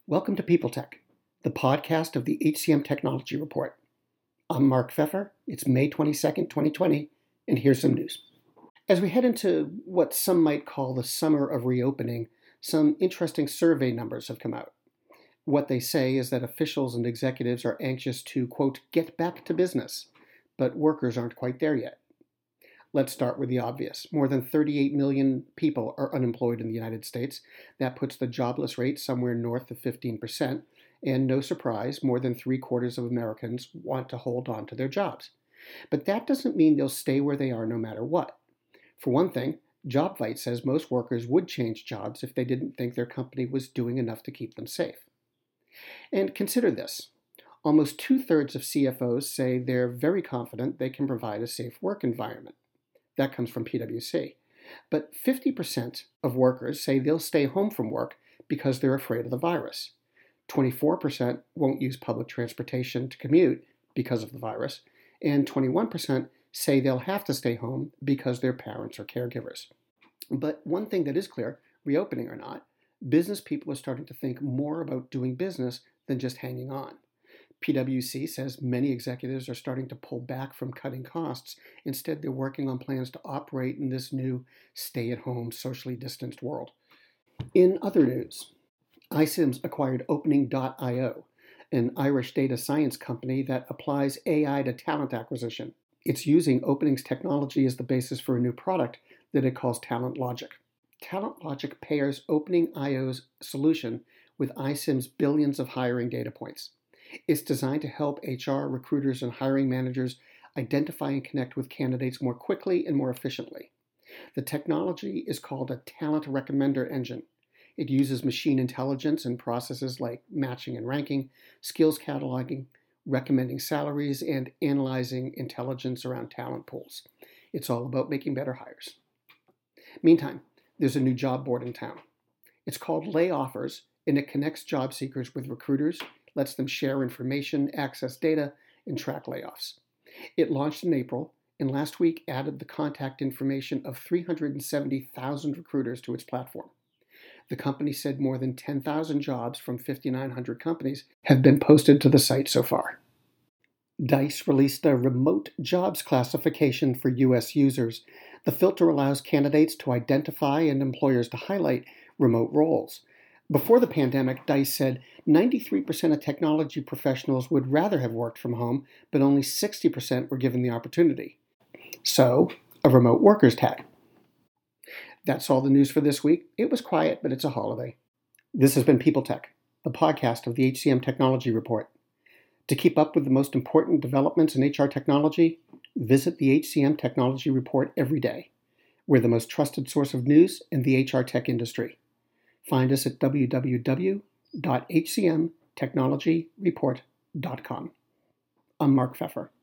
Welcome to People Tech, the podcast of the HCM Technology Report. I'm Mark Pfeffer. It's May 22nd, 2020, and here's some news. As we head into what some might call the summer of reopening, some interesting survey numbers have come out. What they say is that officials and executives are anxious to, quote, get back to business, but workers aren't quite there yet. Let's start with the obvious. More than 38 million people are unemployed in the United States. That puts the jobless rate somewhere north of 15%. And no surprise, more than 3/4 of Americans want to hold on to their jobs. But that doesn't mean they'll stay where they are no matter what. For one thing, JobVite says most workers would change jobs if they didn't think their company was doing enough to keep them safe. And consider this. Almost 2/3 of CFOs say they're very confident they can provide a safe work environment. That comes from PwC. But 50% of workers say they'll stay home from work because they're afraid of the virus. 24% won't use public transportation to commute because of the virus. And 21% say they'll have to stay home because their parents are caregivers. But one thing that is clear, reopening or not, business people are starting to think more about doing business than just hanging on. PwC says many executives are starting to pull back from cutting costs. Instead, they're working on plans to operate in this new stay-at-home, socially distanced world. In other news, iCIMS acquired Opening.io, an Irish data science company that applies AI to talent acquisition. It's using Opening's technology as the basis for a new product that it calls Talent Logic. Talent Logic pairs Opening.io's solution with iCIMS' billions of hiring data points. It's designed to help HR, recruiters, and hiring managers identify and connect with candidates more quickly and more efficiently. The technology is called a talent recommender engine. It uses machine intelligence and processes like matching and ranking, skills cataloging, recommending salaries, and analyzing intelligence around talent pools. It's all about making better hires. Meantime, there's a new job board in town. It's called Lay Offers, and it connects job seekers with recruiters, lets them share information, access data, and track layoffs. It launched in April, and last week added the contact information of 370,000 recruiters to its platform. The company said more than 10,000 jobs from 5,900 companies have been posted to the site so far. Dice released a remote jobs classification for U.S. users. The filter allows candidates to identify and employers to highlight remote roles. Before the pandemic, Dice said 93% of technology professionals would rather have worked from home, but only 60% were given the opportunity. So, a remote workers tag. That's all the news for this week. It was quiet, but it's a holiday. This has been People Tech, the podcast of the HCM Technology Report. To keep up with the most important developments in HR technology, visit the HCM Technology Report every day. We're the most trusted source of news in the HR tech industry. Find us at www.hcmtechnologyreport.com. I'm Mark Pfeffer.